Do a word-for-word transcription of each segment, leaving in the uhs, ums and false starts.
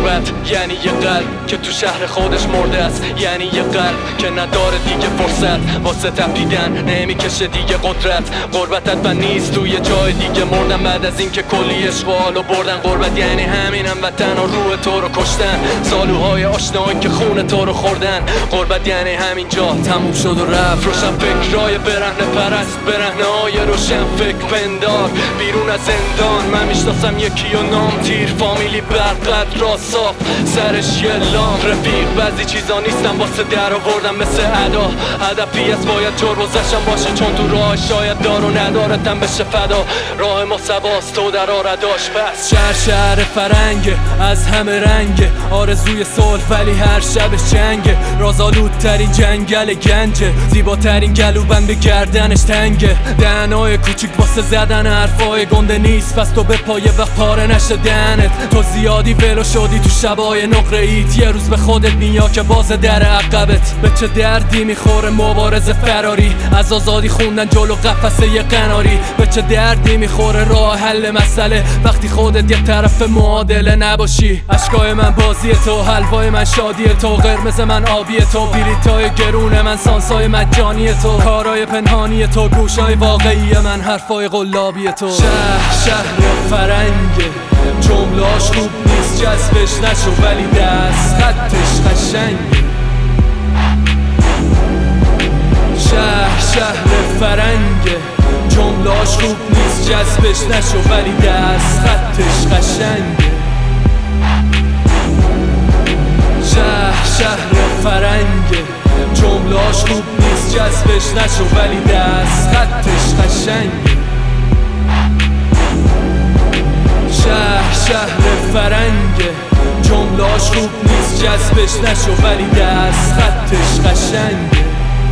غربت یعنی یه قلب که تو شهر خودش مرده است، یعنی یه قلب که نداره دیگه فرصت واسه تپیدن، نمیکشه دیگه قدرت. غربتت و نیست توی جای دیگه مردن بعد از اینکه کلی عشق و حالو بردن. غربت یعنی همینم وطن و روح تو رو کشتن، سالوهای آشنایی که خون تو رو خوردن. غربت یعنی همین جا تموم شد و رفت. روشن فکرای برهنه پرست، برهنه های روشن فکر پندار بیرون از زندان. من میشناسم یکی و نام تیر، فامیلی برقد را صاف سرش یه لام. رفیق بعضی چیزا نیستم واسه در آوردم مثل ادا، هدفی از باید جور بزشم باشه چون تو راه شاید دار و ندارتم بشه فدا. راه ما سواست تو در آرداش پس. شهر شهر فرنگه از همه رنگه، آرزوی صلح ولی هر شبش جنگه. رازآلودترین جنگل گنجه، زیباترین گلوبند به گردنش تنگه. دهنای کوچیک واسه زدن حرفای گنده نیست، پس تو به پایه وقت پاره نشه دهنت. تو زیادی ولو شدی تو شبای نقره ایت، یه روز به خودت میا که باز در عقبت. به چه دردی میخوره مبارزه فراری از آزادی خوندن جلو قفسه یه قناری؟ به چه دردی میخوره راه حل مسئله وقتی خودت یه طرف معادله نباشی؟ اشکای من بازی تو، حلوای من شادی تو، قرمز من آبی تو، بلیطای گرون من سانسای مجانی تو، کارای پنهانی تو، گوشای واقعی من حرفای قلابی تو. شهر شهر فرنگه، جملاش خوب نیست جذبش نشو ولی دست خطش قشنگه. شهر شهر فرنگه، جملاش خوب نیست جذبش نشو ولی دست خطش قشنگه. شهر شهر فرنگه، جملاش خوب نیست جذبش نشو ولی دست خطش قشنگه. شهر شهر فرنگه، جملاش خوب نیست جذبش نشو ولی دست خطش قشنگه.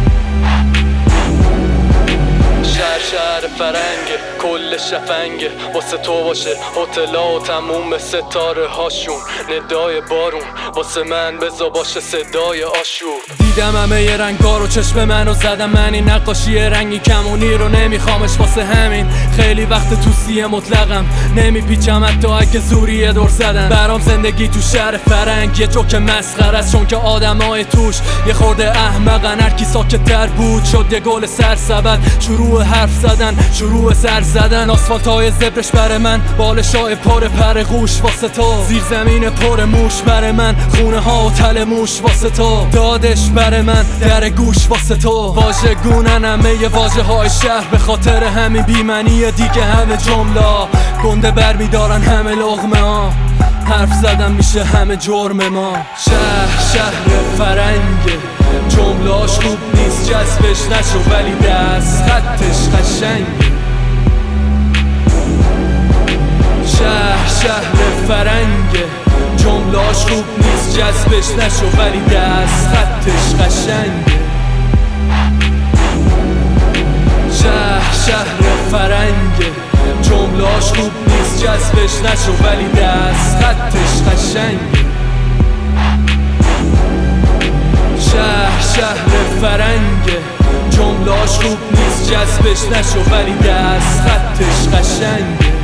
شهر شهر فرنگه، کل شفنگه واسه تو باشه هتلا و تموم ستاره هاشون. ندای بارون واسه من بزا باشه صدای آشور. دیدم همه ی رنگا رو چشم منو زدم، من این نقاشی رنگی کمونی رو نمیخوامش واسه همین خیلی وقت تو سیه مطلقم نمیپیچم حتی اگه زوری دور زدن. برام زندگی تو شهر فرنگ یه جوک مسخره است، چون که آدمای توش یه خورده احمقن. هر کی ساکت تر بود شد یه گل سرسبد، شروع حرف زدن شروع سر زدن. آسفالت های زبرش بر من، بالشای پر پر قوش واسه تو، زیر زمین پر موش بر من، خونه ها و تل موش واسه تو، دادش بر من در گوش واسه تو. واژه گونن همه ی واژه های شهر، به خاطر همین بیمنی دیگه همه جمله گنده بر میدارن همه لغمه ها، حرف زدن میشه همه جرم ما. شهر شهر فرنگه، جملاش خوب نیست جذبش نشو ولی دست خطش قشنگه. شهر شهر فرنگه، جملاش خوب نیست جذبش نشو ولی دست خطش قشنگه. شهر شهر فرنگه، جملاش خوب نیست جذبش نشو ولی دست خطش قشنگه. شهر شهر فرنگه، جملاش خوب نیست جذبش نشو ولی دست خطش قشنگه.